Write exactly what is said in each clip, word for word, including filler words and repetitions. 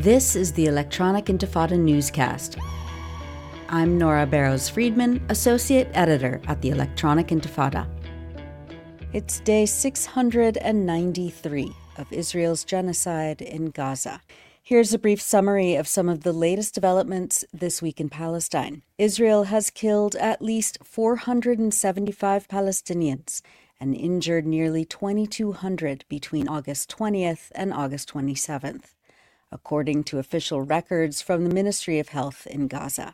This is the Electronic Intifada newscast. I'm Nora Barrows-Friedman, Associate Editor at the Electronic Intifada. It's day six hundred ninety-three of Israel's genocide in Gaza. Here's a brief summary of some of the latest developments this week in Palestine. Israel has killed at least four hundred seventy-five Palestinians and injured nearly twenty-two hundred between August twentieth and August twenty-seventh, according to official records from the Ministry of Health in Gaza.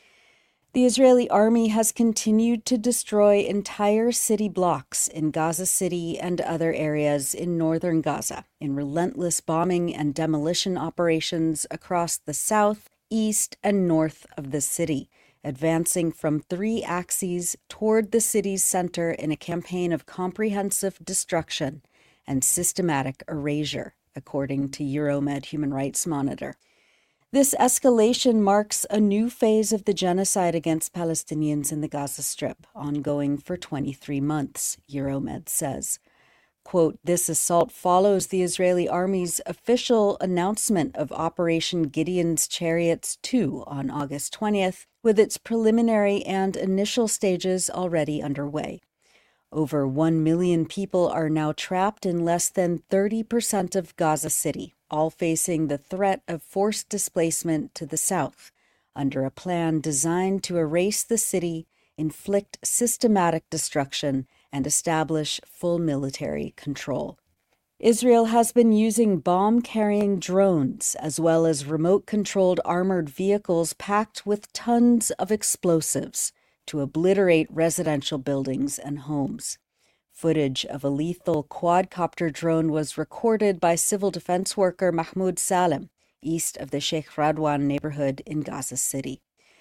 The Israeli army has continued to destroy entire city blocks in Gaza City and other areas in northern Gaza in relentless bombing and demolition operations across the south, east, and north of the city, advancing from three axes toward the city's center in a campaign of comprehensive destruction and systematic erasure, according to Euromed Human Rights Monitor. This escalation marks a new phase of the genocide against Palestinians in the Gaza Strip, ongoing for twenty-three months, Euromed says. Quote, this assault follows the Israeli army's official announcement of Operation Gideon's Chariots two on August twentieth, with its preliminary and initial stages already underway. Over one million people are now trapped in less than thirty percent of Gaza City, all facing the threat of forced displacement to the south, under a plan designed to erase the city, inflict systematic destruction, and establish full military control. Israel has been using bomb-carrying drones as well as remote-controlled armored vehicles packed with tons of explosives to obliterate residential buildings and homes. Footage of a lethal quadcopter drone was recorded by civil defense worker Mahmoud Salem, east of the Sheikh Radwan neighborhood in Gaza City.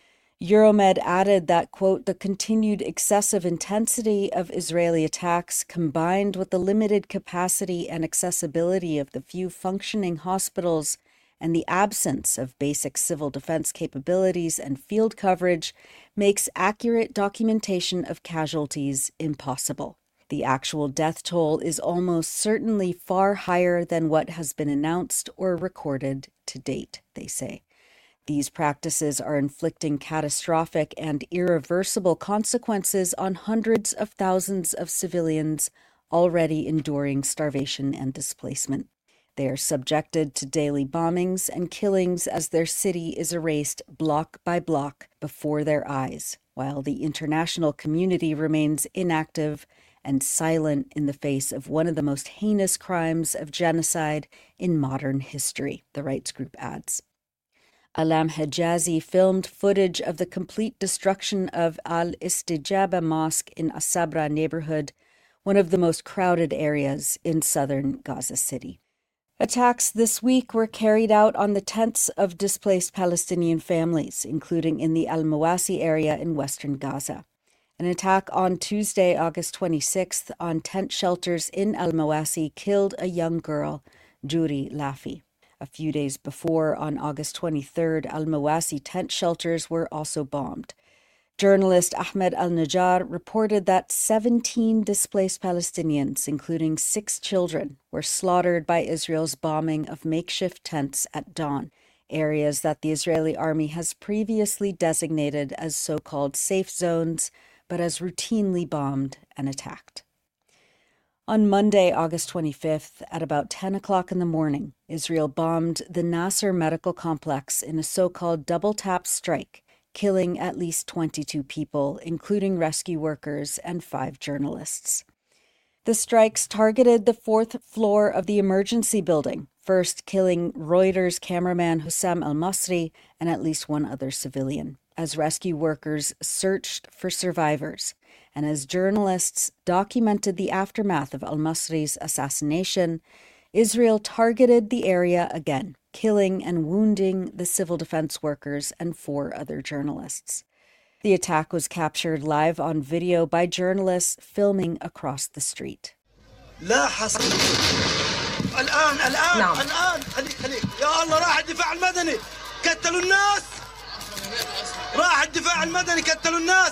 Euromed added that, quote, the continued excessive intensity of Israeli attacks combined with the limited capacity and accessibility of the few functioning hospitals and the absence of basic civil defense capabilities and field coverage makes accurate documentation of casualties impossible. The actual death toll is almost certainly far higher than what has been announced or recorded to date, they say. These practices are inflicting catastrophic and irreversible consequences on hundreds of thousands of civilians already enduring starvation and displacement. They are subjected to daily bombings and killings as their city is erased block by block before their eyes, while the international community remains inactive and silent in the face of one of the most heinous crimes of genocide in modern history, the rights group adds. Alam Hejazi filmed footage of the complete destruction of Al-Istijaba Mosque in Asabra neighborhood, one of the most crowded areas in southern Gaza City. Attacks this week were carried out on the tents of displaced Palestinian families, including in the Al-Mawasi area in western Gaza. An attack on Tuesday, August twenty-sixth, on tent shelters in Al-Mawasi killed a young girl, Juri Lafi. A few days before, on August twenty-third, Al-Mawasi tent shelters were also bombed. Journalist Ahmed Al-Najjar reported that seventeen displaced Palestinians, including six children, were slaughtered by Israel's bombing of makeshift tents at dawn, areas that the Israeli army has previously designated as so-called safe zones, but has routinely bombed and attacked. On Monday, August twenty-fifth, at about ten o'clock in the morning, Israel bombed the Nasser Medical Complex in a so-called double-tap strike, killing at least twenty-two people, including rescue workers and five journalists. The strikes targeted the fourth floor of the emergency building, first killing Reuters cameraman Hussam al-Masri and at least one other civilian, as rescue workers searched for survivors, and as journalists documented the aftermath of al-Masri's assassination. Israel targeted the area again, killing and wounding the civil defense workers and four other journalists. The attack was captured live on video by journalists filming across the street. لا حصل الآن الآن نعم. الآن خليك خليك يا الله راح الدفاع المدني قتلوا الناس راح الدفاع المدني قتلوا الناس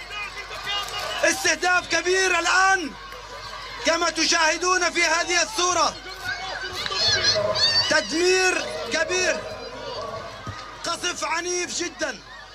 استهداف كبير الآن كما تشاهدون في هذه الصورة تدمير كبير قصف عنيف جدا.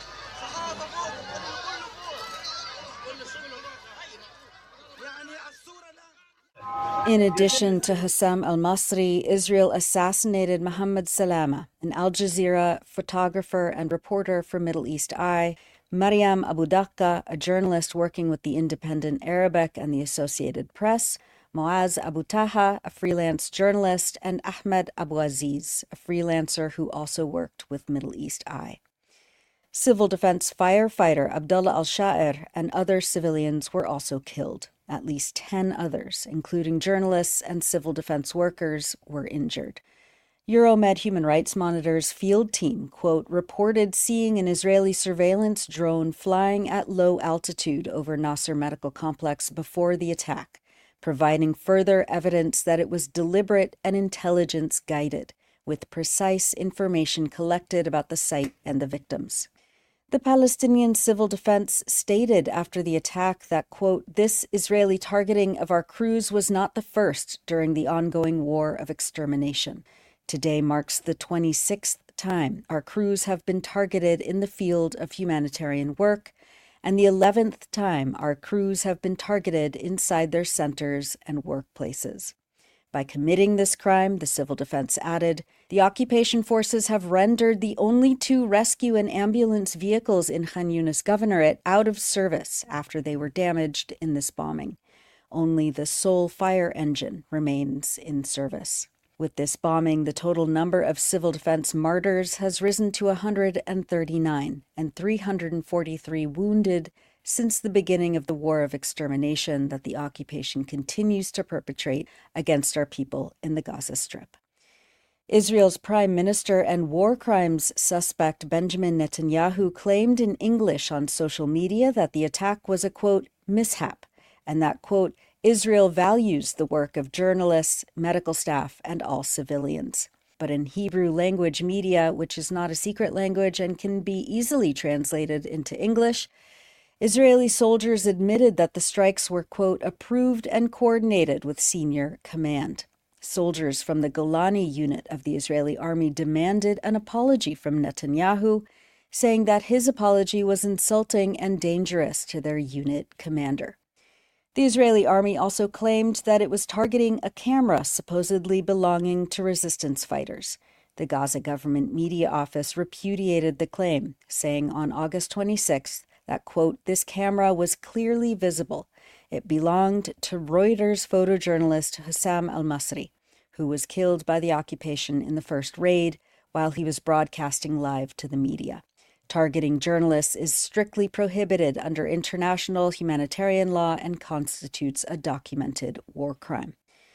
In addition to Hussam al-Masri, Israel assassinated Mohammed Salama, an Al Jazeera photographer and reporter for Middle East Eye, Mariam Abu Daqqa, a journalist working with the Independent Arabic and the Associated Press, Moaz Abu Taha, a freelance journalist, and Ahmed Abu Aziz, a freelancer who also worked with Middle East Eye. Civil defense firefighter Abdullah al-Sha'ir and other civilians were also killed. At least ten others, including journalists and civil defense workers, were injured. Euromed Human Rights Monitor's field team, quote, reported seeing an Israeli surveillance drone flying at low altitude over Nasser Medical Complex before the attack, providing further evidence that it was deliberate and intelligence-guided, with precise information collected about the site and the victims. The Palestinian civil defense stated after the attack that, quote, this Israeli targeting of our crews was not the first during the ongoing war of extermination. Today marks the twenty-sixth time our crews have been targeted in the field of humanitarian work, and the eleventh time our crews have been targeted inside their centers and workplaces. By committing this crime, the civil defense added, the occupation forces have rendered the only two rescue and ambulance vehicles in Khan Yunis Governorate out of service after they were damaged in this bombing. Only the sole fire engine remains in service. With this bombing, the total number of civil defense martyrs has risen to one hundred thirty-nine and three hundred forty-three wounded since the beginning of the war of extermination that the occupation continues to perpetrate against our people in the Gaza Strip. Israel's prime minister and war crimes suspect Benjamin Netanyahu claimed in English on social media that the attack was a, quote, mishap, and that, quote, Israel values the work of journalists, medical staff, and all civilians. But in Hebrew language media, which is not a secret language and can be easily translated into English, Israeli soldiers admitted that the strikes were, quote, approved and coordinated with senior command. Soldiers from the Golani unit of the Israeli army demanded an apology from Netanyahu, saying that his apology was insulting and dangerous to their unit commander. The Israeli army also claimed that it was targeting a camera supposedly belonging to resistance fighters. The Gaza government media office repudiated the claim, saying on August twenty-sixth that, quote, this camera was clearly visible. It belonged to Reuters photojournalist Hussam al-Masri, who was killed by the occupation in the first raid while he was broadcasting live to the media. Targeting journalists is strictly prohibited under international humanitarian law and constitutes a documented war crime.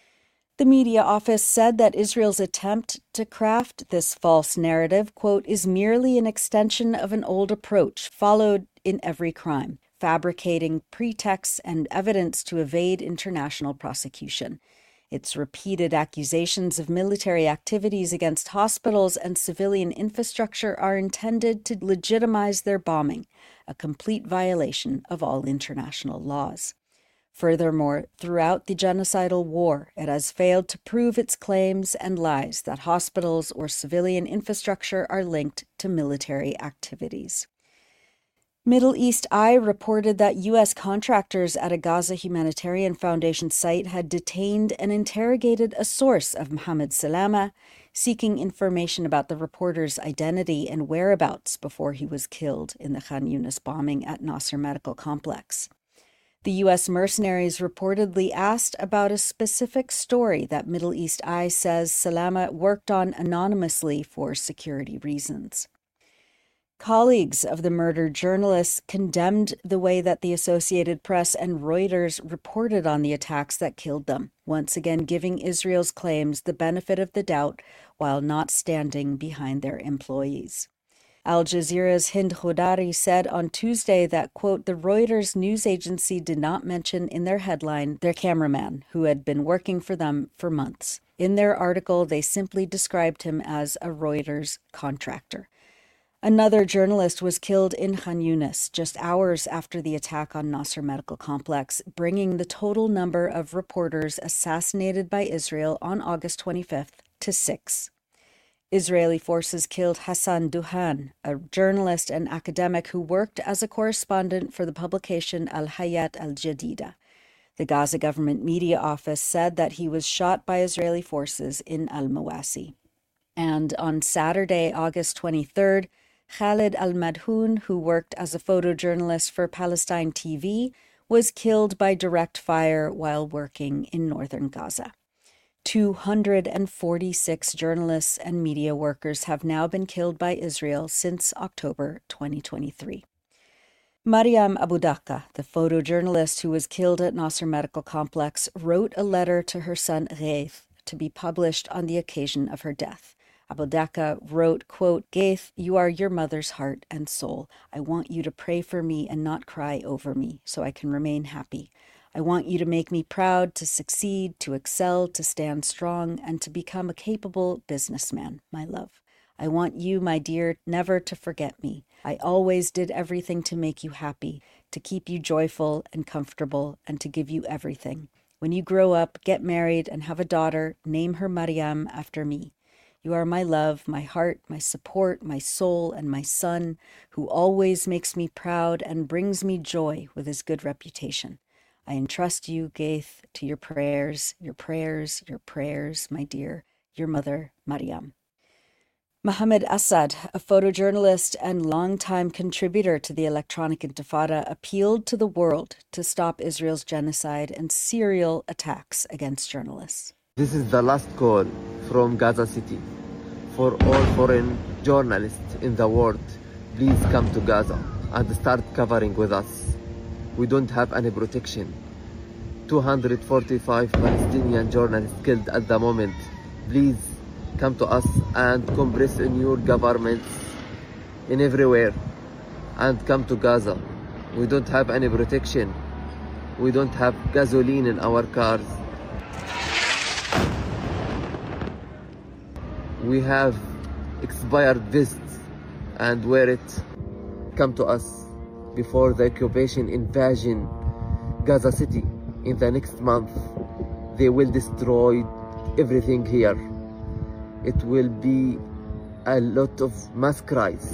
The media office said that Israel's attempt to craft this false narrative, quote, is merely an extension of an old approach followed in every crime, fabricating pretexts and evidence to evade international prosecution. Its repeated accusations of military activities against hospitals and civilian infrastructure are intended to legitimize their bombing, a complete violation of all international laws. Furthermore, throughout the genocidal war, it has failed to prove its claims and lies that hospitals or civilian infrastructure are linked to military activities. Middle East Eye reported that U S contractors at a Gaza Humanitarian Foundation site had detained and interrogated a source of Mohammed Salama, seeking information about the reporter's identity and whereabouts before he was killed in the Khan Yunis bombing at Nasser Medical Complex. The U S mercenaries reportedly asked about a specific story that Middle East Eye says Salama worked on anonymously for security reasons. Colleagues of the murdered journalists condemned the way that the Associated Press and Reuters reported on the attacks that killed them, once again giving Israel's claims the benefit of the doubt while not standing behind their employees. Al Jazeera's Hind Khodari said on Tuesday that, quote, the Reuters news agency did not mention in their headline their cameraman, who had been working for them for months. In their article, they simply described him as a Reuters contractor. Another journalist was killed in Khan Yunis just hours after the attack on Nasser Medical Complex, bringing the total number of reporters assassinated by Israel on August twenty-fifth to six. Israeli forces killed Hassan Duhan, a journalist and academic who worked as a correspondent for the publication Al Hayat Al Jadida. The Gaza government media office said that he was shot by Israeli forces in Al Mawasi. And on Saturday, August twenty-third, Khalid Al-Madhoun, who worked as a photojournalist for Palestine T V, was killed by direct fire while working in northern Gaza. two hundred forty-six journalists and media workers have now been killed by Israel since October twenty twenty-three. Mariam Abu Daqqa, the photojournalist who was killed at Nasser Medical Complex, wrote a letter to her son Ghaith to be published on the occasion of her death. Abu Daqqa wrote, quote, "Ghaith, you are your mother's heart and soul. I want you to pray for me and not cry over me so I can remain happy. I want you to make me proud, to succeed, to excel, to stand strong, and to become a capable businessman, my love. I want you, my dear, never to forget me. I always did everything to make you happy, to keep you joyful and comfortable, and to give you everything. When you grow up, get married, and have a daughter, name her Mariam after me. You are my love, my heart, my support, my soul, and my son, who always makes me proud and brings me joy with his good reputation. I entrust you, Ghaith, to your prayers, your prayers, your prayers, my dear, your mother, Mariam." Mohammed Assad, a photojournalist and longtime contributor to the Electronic Intifada, appealed to the world to stop Israel's genocide and serial attacks against journalists. This is the last call from Gaza City. For all foreign journalists in the world, please come to Gaza and start covering with us. We don't have any protection. two hundred forty-five Palestinian journalists killed at the moment. Please come to us and compress in your governments in everywhere and come to Gaza. We don't have any protection. We don't have gasoline in our cars. We have expired vests and wear it. Come to us before the occupation invasion Gaza City in the next month. They will destroy everything here. It will be a lot of mass cries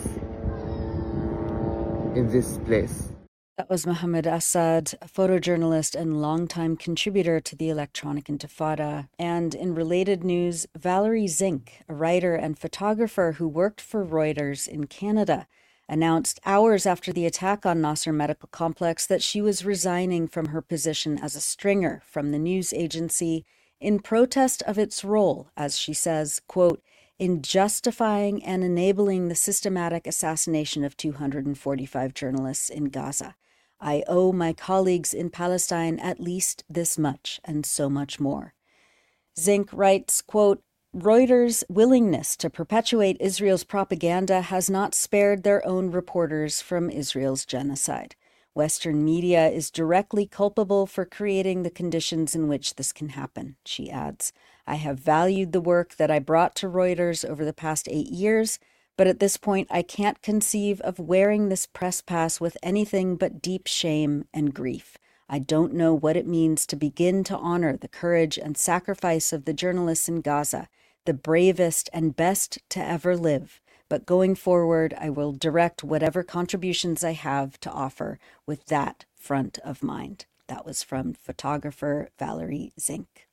in this place. That was Mohammed Assad, a photojournalist and longtime contributor to the Electronic Intifada. And in related news, Valerie Zink, a writer and photographer who worked for Reuters in Canada, announced hours after the attack on Nasser Medical Complex that she was resigning from her position as a stringer from the news agency in protest of its role, as she says, quote, in justifying and enabling the systematic assassination of two hundred forty-five journalists in Gaza. I owe my colleagues in Palestine at least this much and so much more. Zink writes, quote, Reuters' willingness to perpetuate Israel's propaganda has not spared their own reporters from Israel's genocide. Western media is directly culpable for creating the conditions in which this can happen, she adds. I have valued the work that I brought to Reuters over the past eight years, but at this point I can't conceive of wearing this press pass with anything but deep shame and grief. I don't know what it means to begin to honor the courage and sacrifice of the journalists in Gaza, the bravest and best to ever live. But going forward, I will direct whatever contributions I have to offer with that front of mind. That was from photographer Valerie Zink.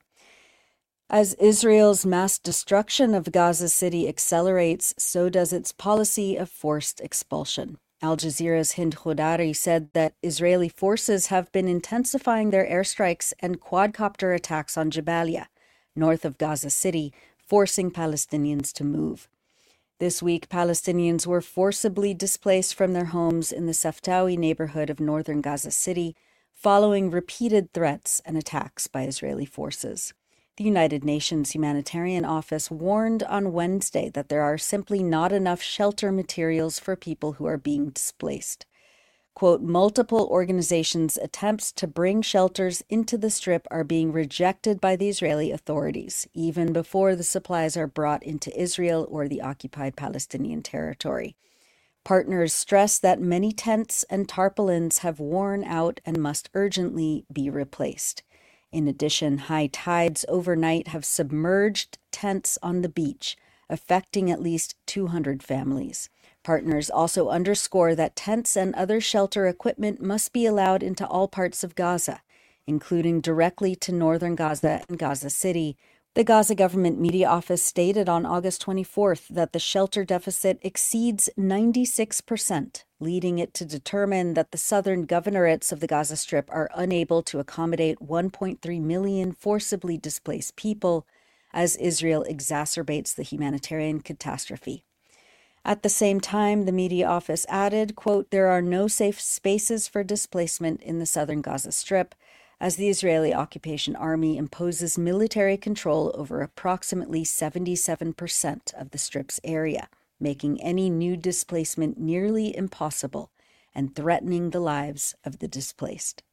As Israel's mass destruction of Gaza City accelerates, so does its policy of forced expulsion. Al Jazeera's Hind Khodari said that Israeli forces have been intensifying their airstrikes and quadcopter attacks on Jabalia, north of Gaza City, forcing Palestinians to move. This week, Palestinians were forcibly displaced from their homes in the Saftawi neighborhood of northern Gaza City, following repeated threats and attacks by Israeli forces. The United Nations Humanitarian Office warned on Wednesday that there are simply not enough shelter materials for people who are being displaced. Quote, multiple organizations' attempts to bring shelters into the Strip are being rejected by the Israeli authorities, even before the supplies are brought into Israel or the occupied Palestinian territory. Partners stress that many tents and tarpaulins have worn out and must urgently be replaced. In addition, high tides overnight have submerged tents on the beach, affecting at least two hundred families. Partners also underscore that tents and other shelter equipment must be allowed into all parts of Gaza, including directly to northern Gaza and Gaza City. The Gaza government media office stated on August twenty-fourth that the shelter deficit exceeds ninety-six percent, leading it to determine that the southern governorates of the Gaza Strip are unable to accommodate one point three million forcibly displaced people as Israel exacerbates the humanitarian catastrophe. At the same time, the media office added, quote, "There are no safe spaces for displacement in the southern Gaza Strip, as the Israeli occupation army imposes military control over approximately seventy-seven percent of the Strip's area, making any new displacement nearly impossible and threatening the lives of the displaced."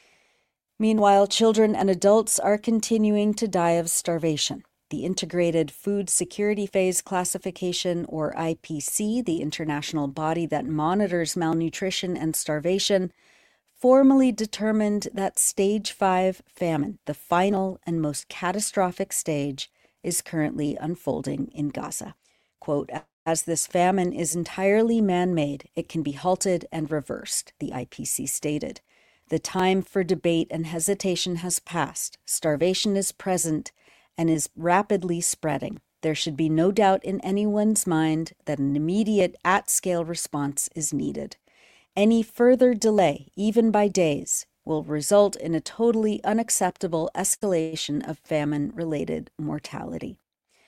Meanwhile, children and adults are continuing to die of starvation. The Integrated Food Security Phase Classification, or I P C, the international body that monitors malnutrition and starvation, formally determined that stage five famine, the final and most catastrophic stage, is currently unfolding in Gaza. Quote, "As this famine is entirely man-made, it can be halted and reversed," the I P C stated. "The time for debate and hesitation has passed. Starvation is present and is rapidly spreading. There should be no doubt in anyone's mind that an immediate at-scale response is needed. Any further delay, even by days, will result in a totally unacceptable escalation of famine-related mortality."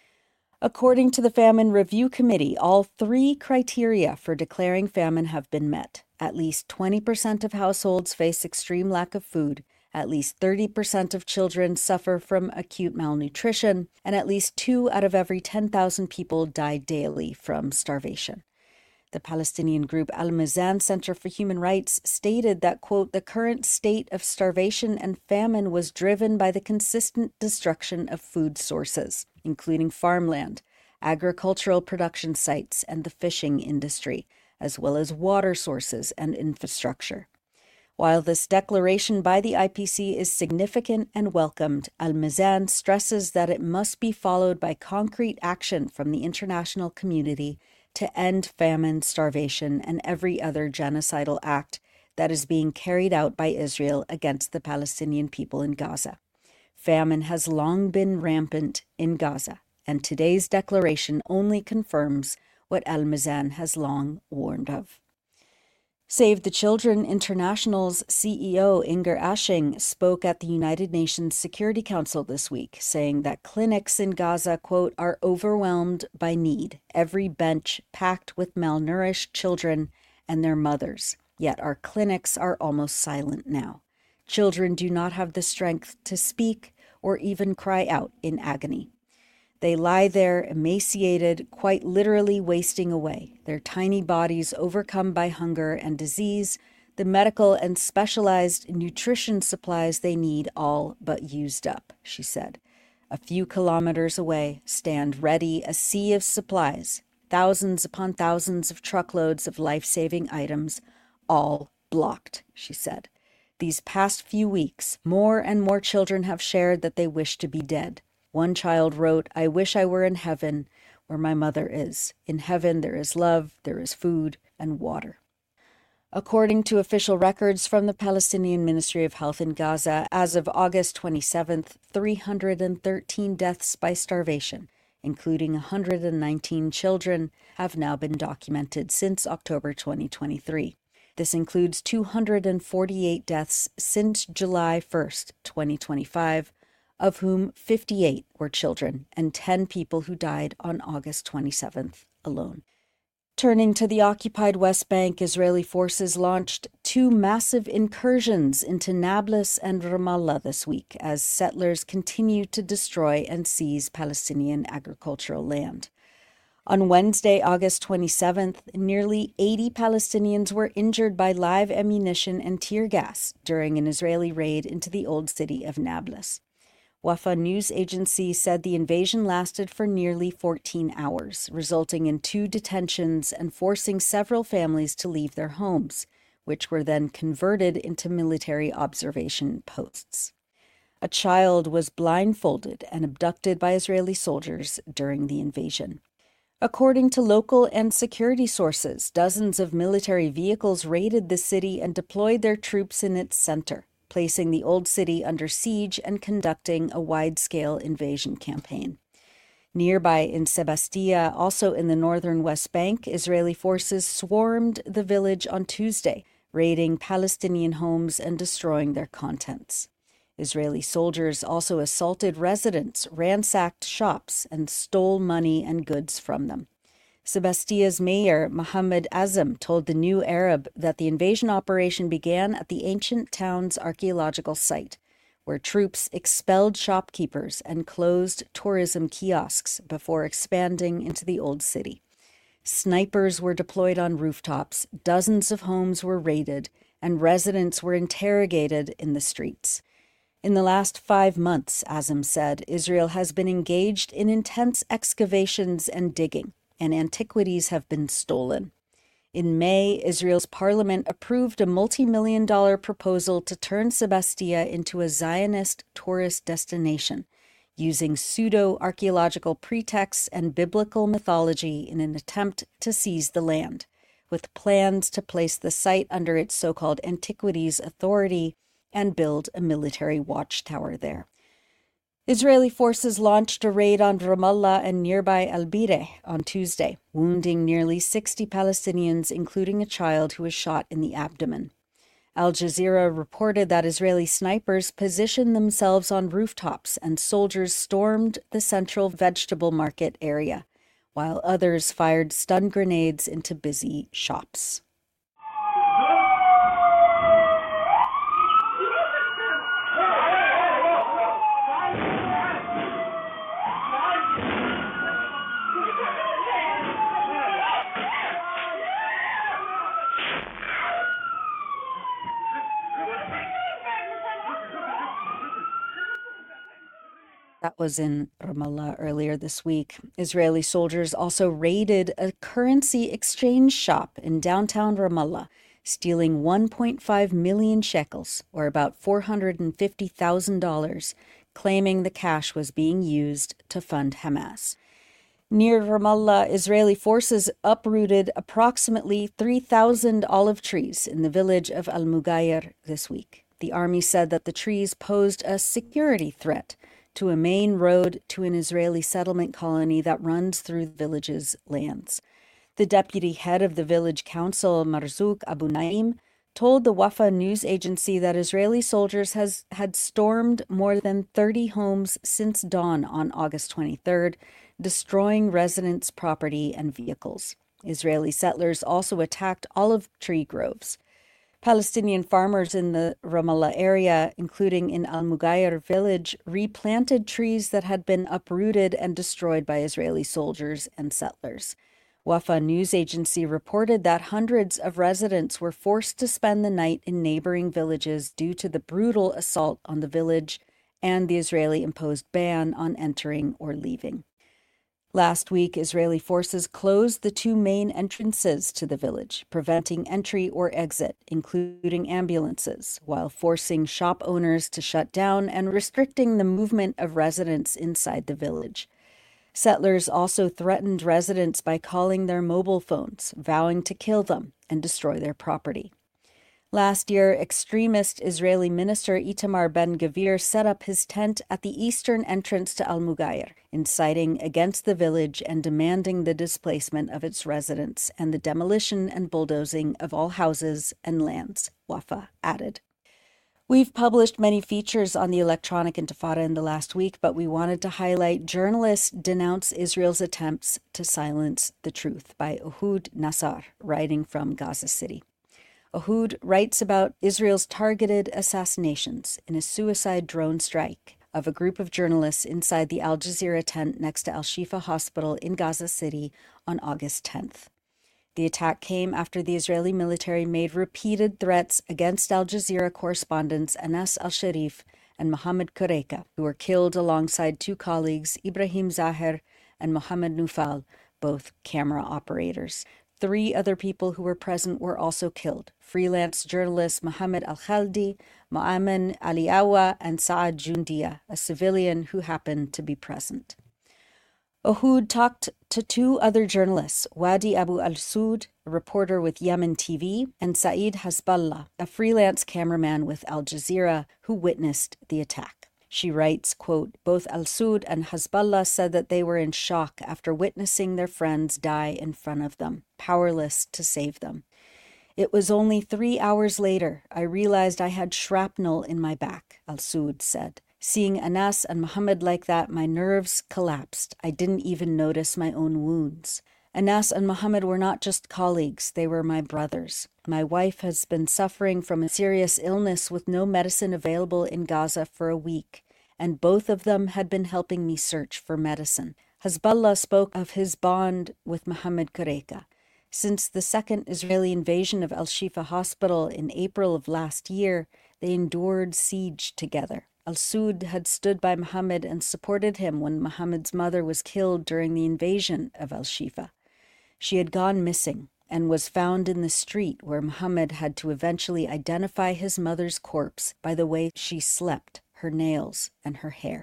According to the Famine Review Committee, all three criteria for declaring famine have been met. At least twenty percent of households face extreme lack of food, at least thirty percent of children suffer from acute malnutrition, and at least two out of every ten thousand people die daily from starvation. The Palestinian group Al-Mizan Center for Human Rights stated that, quote, "The current state of starvation and famine was driven by the consistent destruction of food sources, including farmland, agricultural production sites, and the fishing industry, as well as water sources and infrastructure." While this declaration by the I P C is significant and welcomed, Al-Mizan stresses that it must be followed by concrete action from the international community to end famine, starvation, and every other genocidal act that is being carried out by Israel against the Palestinian people in Gaza. Famine has long been rampant in Gaza, and today's declaration only confirms what Al-Mizan has long warned of. Save the Children International's C E O Inger Ashing spoke at the United Nations Security Council this week, saying that clinics in Gaza, quote, "are overwhelmed by need, every bench packed with malnourished children and their mothers. Yet our clinics are almost silent now. Children do not have the strength to speak or even cry out in agony. They lie there emaciated, quite literally wasting away, their tiny bodies overcome by hunger and disease, the medical and specialized nutrition supplies they need all but used up," she said. "A few kilometers away stand ready a sea of supplies, thousands upon thousands of truckloads of life-saving items, all blocked," she said. "These past few weeks, more and more children have shared that they wish to be dead. One child wrote, 'I wish I were in heaven where my mother is. In heaven there is love, there is food and water.'" According to official records from the Palestinian Ministry of Health in Gaza, as of August twenty-seventh, three hundred thirteen deaths by starvation, including one hundred nineteen children, have now been documented since October twenty twenty-three. This includes two hundred forty-eight deaths since July first, twenty twenty-five, of whom fifty-eight were children, and ten people who died on August twenty-seventh alone. Turning to the occupied West Bank, Israeli forces launched two massive incursions into Nablus and Ramallah this week as settlers continue to destroy and seize Palestinian agricultural land. On Wednesday, August twenty-seventh, nearly eighty Palestinians were injured by live ammunition and tear gas during an Israeli raid into the old city of Nablus. Wafa news agency said the invasion lasted for nearly fourteen hours, resulting in two detentions and forcing several families to leave their homes, which were then converted into military observation posts. A child was blindfolded and abducted by Israeli soldiers during the invasion. According to local and security sources, dozens of military vehicles raided the city and deployed their troops in its center, placing the old city under siege and conducting a wide-scale invasion campaign. Nearby in Sebastia, also in the northern West Bank, Israeli forces swarmed the village on Tuesday, raiding Palestinian homes and destroying their contents. Israeli soldiers also assaulted residents, ransacked shops, and stole money and goods from them. Sebastia's mayor, Mohammed Azam, told the New Arab that the invasion operation began at the ancient town's archaeological site, where troops expelled shopkeepers and closed tourism kiosks before expanding into the old city. Snipers were deployed on rooftops, dozens of homes were raided, and residents were interrogated in the streets. In the last five months, Azam said, Israel has been engaged in intense excavations and digging, and antiquities have been stolen. In May, Israel's parliament approved a multi-million dollar proposal to turn Sebastia into a Zionist tourist destination, using pseudo-archaeological pretexts and biblical mythology in an attempt to seize the land, with plans to place the site under its so-called Antiquities Authority and build a military watchtower there. Israeli forces launched a raid on Ramallah and nearby Al-Bireh on Tuesday, wounding nearly sixty Palestinians, including a child who was shot in the abdomen. Al Jazeera reported that Israeli snipers positioned themselves on rooftops and soldiers stormed the central vegetable market area, while others fired stun grenades into busy shops. That was in Ramallah earlier this week. Israeli soldiers also raided a currency exchange shop in downtown Ramallah, stealing one point five million shekels, or about four hundred fifty thousand dollars, claiming the cash was being used to fund Hamas. Near Ramallah, Israeli forces uprooted approximately three thousand olive trees in the village of Al-Mugayr this week. The army said that the trees posed a security threat to a main road to an Israeli settlement colony that runs through the village's lands. The deputy head of the village council, Marzouk Abu Naim, told the Wafa news agency that Israeli soldiers has had stormed more than thirty homes since dawn on August twenty-third, destroying residents' property and vehicles. Israeli settlers also attacked olive tree groves. Palestinian farmers in the Ramallah area, including in Al-Mugayr village, replanted trees that had been uprooted and destroyed by Israeli soldiers and settlers. Wafa news agency reported that hundreds of residents were forced to spend the night in neighboring villages due to the brutal assault on the village and the Israeli-imposed ban on entering or leaving. Last week, Israeli forces closed the two main entrances to the village, preventing entry or exit, including ambulances, while forcing shop owners to shut down and restricting the movement of residents inside the village. Settlers also threatened residents by calling their mobile phones, vowing to kill them and destroy their property. Last year, extremist Israeli minister Itamar Ben-Gvir set up his tent at the eastern entrance to Al-Mugayr, inciting against the village and demanding the displacement of its residents and the demolition and bulldozing of all houses and lands, Wafa added. We've published many features on the electronic intifada in the last week, but we wanted to highlight journalists denounce Israel's attempts to silence the truth by Ohud Nassar, writing from Gaza City. Ohud writes about Israel's targeted assassinations in a suicide drone strike of a group of journalists inside the Al Jazeera tent next to Al-Shifa Hospital in Gaza City on August tenth. The attack came after the Israeli military made repeated threats against Al Jazeera correspondents Anas Al-Sharif and Mohammed Kureka, who were killed alongside two colleagues, Ibrahim Zaher and Mohammed Nufal, both camera operators. Three other people who were present were also killed: freelance journalists Mohammed Al-Khaldi, Mo'amen Aliawa, and Saad Jundia, a civilian who happened to be present. Ohud talked to two other journalists, Wadi Abu al-Soud, a reporter with Yemen T V, and Saeed Hasballah, a freelance cameraman with Al Jazeera who witnessed the attack. She writes, quote, both al-Soud and Hasballah said that they were in shock after witnessing their friends die in front of them, powerless to save them. It was only three hours later I realized I had shrapnel in my back, al-Soud said. Seeing Anas and Muhammad like that, my nerves collapsed. I didn't even notice my own wounds. Anas and Muhammad were not just colleagues, they were my brothers. My wife has been suffering from a serious illness with no medicine available in Gaza for a week, and both of them had been helping me search for medicine. Hasballah spoke of his bond with Mohammed Kureka. Since the second Israeli invasion of Al-Shifa Hospital in April of last year, they endured siege together. Al-Soud had stood by Muhammad and supported him when Muhammad's mother was killed during the invasion of Al-Shifa. She had gone missing and was found in the street where Muhammad had to eventually identify his mother's corpse by the way she slept, her nails, and her hair.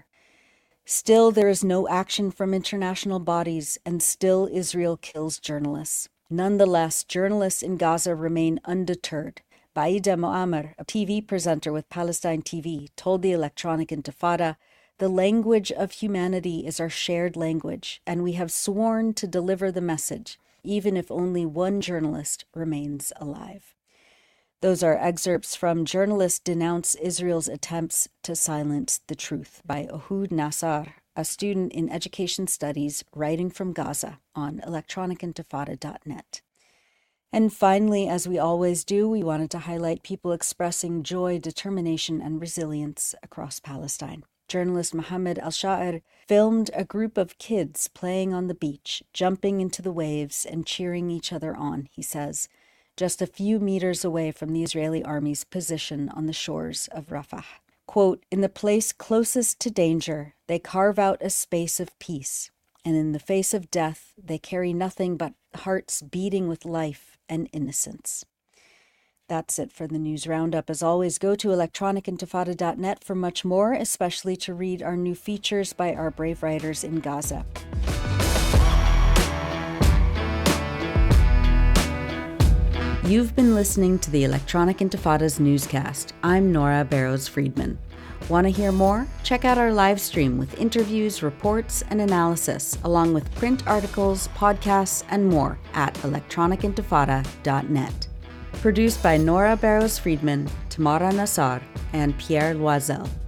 Still, there is no action from international bodies, and still Israel kills journalists. Nonetheless, journalists in Gaza remain undeterred. Baida Moamer, a T V presenter with Palestine T V, told the Electronic Intifada, "The language of humanity is our shared language, and we have sworn to deliver the message, even if only one journalist remains alive." Those are excerpts from Journalists Denounce Israel's Attempts to Silence the Truth by Ohud Nassar, a student in education studies writing from Gaza on electronic intifada dot net. And finally, as we always do, we wanted to highlight people expressing joy, determination, and resilience across Palestine. Journalist Mohammed Al-Sha'ir filmed a group of kids playing on the beach, jumping into the waves and cheering each other on, he says, just a few meters away from the Israeli army's position on the shores of Rafah. Quote, "In the place closest to danger, they carve out a space of peace, and in the face of death, they carry nothing but hearts beating with life and innocence." That's it for the news roundup. As always, go to electronic intifada dot net for much more, especially to read our new features by our brave writers in Gaza. You've been listening to the Electronic Intifada's newscast. I'm Nora Barrows-Friedman. Want to hear more? Check out our live stream with interviews, reports, and analysis, along with print articles, podcasts, and more at electronic intifada dot net. Produced by Nora Barrows-Friedman, Tamara Nassar, and Pierre Loisel.